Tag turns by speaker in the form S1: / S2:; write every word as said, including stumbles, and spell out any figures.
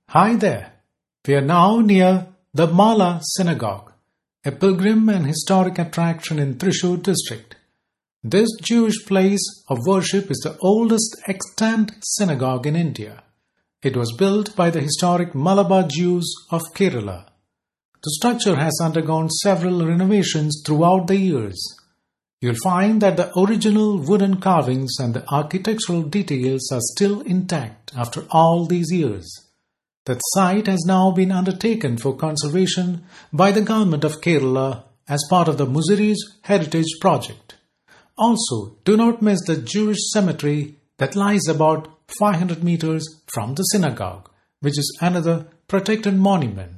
S1: Hi there. We are now near the Mala Synagogue, a pilgrim and historic attraction in Thrissur district. This Jewish place of worship is the oldest extant synagogue in India. It was built by the historic Malabar Jews of Kerala. The structure has undergone several renovations throughout the years. You'll find that the original wooden carvings and the architectural details are still intact after all these years. The site has now been undertaken for conservation by the government of Kerala as part of the Muziris Heritage Project. Also, do not miss the Jewish cemetery that lies about five hundred meters from the synagogue, which is another protected monument.